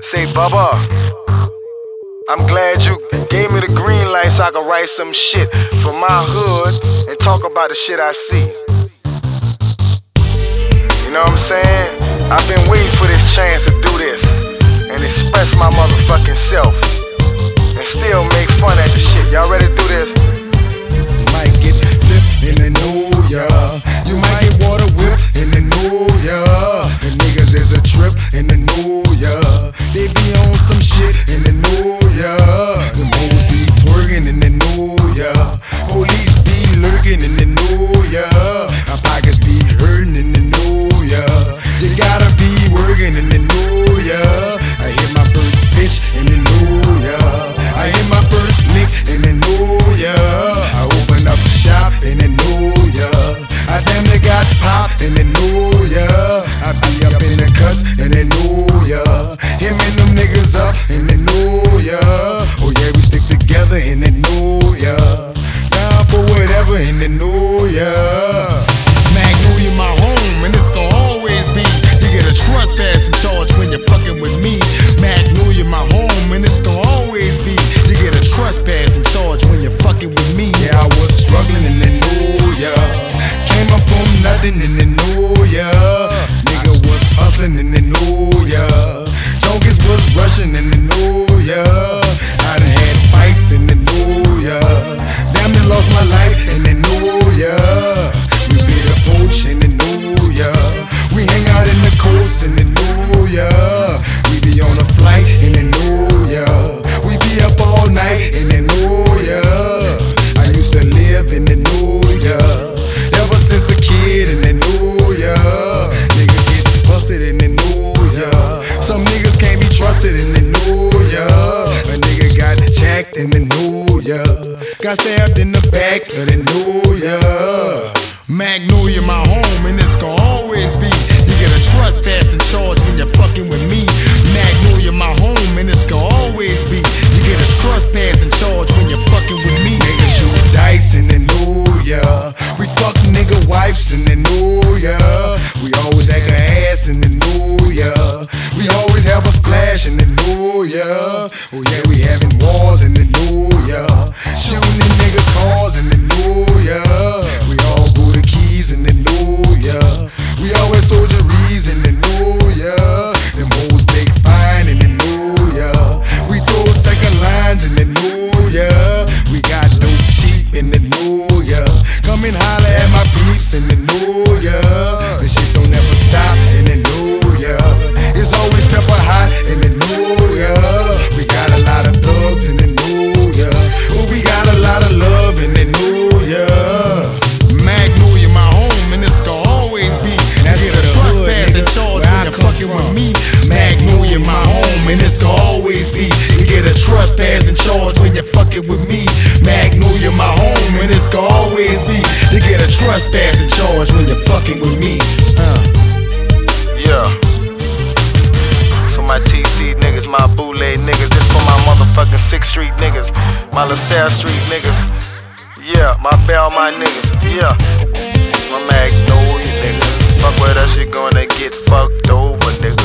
Say, Bubba, I'm glad you gave me the green light so I could write some shit from my hood and talk about the shit I see. You know what I'm saying? I've been waiting for this chance to do this and express my motherfucking self and still make fun at the shit. Y'all ready to do this? You might get flipped in the New Year. You might get water whipped in the New Year. The niggas is a trip in the New Year. They be on some shit in the New Year. The moles be twerking in the New Year. Police be lurking in the New Year. Our pockets be hurting in the New Year. You gotta be working in the New Year. I hit my first bitch in the New Year. I hit my first lick in the New Year. I opened up shop in the New Year. I damn near got popped in the New Year. I be up in the cuts in the New Year. Him and them niggas up in the New Year. Oh yeah, we stick together in the New Year. Down for whatever in the New Year. Magnolia my home and it's gon' always be. You get a trespassing charge when you're fucking with me. Magnolia my home and it's gon' always be. You get a trespassing charge when you're fucking with me. Yeah, I was struggling in the New Year. Came up from nothing in the New Year. Nigga was hustling in the New Year. Junkies was rushing in the New Year. I done had fights in the New Year. Damn near lost my life in the New Year. We be the poach in the New Year. We hang out in the coast in the New Year. We be on a flight in the New Year. We be up all night in the New Year. I used to live in the New Year. Ever since a kid in the New Year. Nigga get busted in the New Year. Some niggas can't be trusted in the New Year. A nigga got jacked in the New Year. Got stabbed in the back of the New Year. Magnolia my home and it's gon' always be. You get a trespassing charge when you're fucking with me. Magnolia my home and it's gon' always be. You get a trespassing charge when you're fucking with me. Niggas shoot dice in the New Year. We fuck nigga wives in the New Year. We always act a ass in the New Year. We always have a splash in the New Year. Oh yeah, we having wars in the New Year. Shooting in niggas' cars in the New Year. We all go to keys in the New Year. We always soldieries in the New Year. Them hoes big fine in the New Year. We throw second lines in the New Year. We got dope cheap in the New Year. Come and holler at my peeps in the New Year. The shit don't ever stop in the New Year. It's always pepper hot in the New Year. We got a lot of thugs in the New Year. Oh, we got a lot of love in the New Year. Magnolia my home and it's gon' always be. That's get a trespassing charge when you're fucking with me. Magnolia my home and it's gon' always be. You get a trespassing charge when you're fucking with me. Magnolia my home and it's gon' always be. You get a trespassing charge when you're fucking with me. Yeah. For my TC niggas, my bootleg niggas. This for my motherfucking 6th Street niggas, my LaSalle Street niggas. Yeah, my Belmont niggas. Yeah, my Magnolia niggas. Fuck with us, you gonna get fucked over, nigga.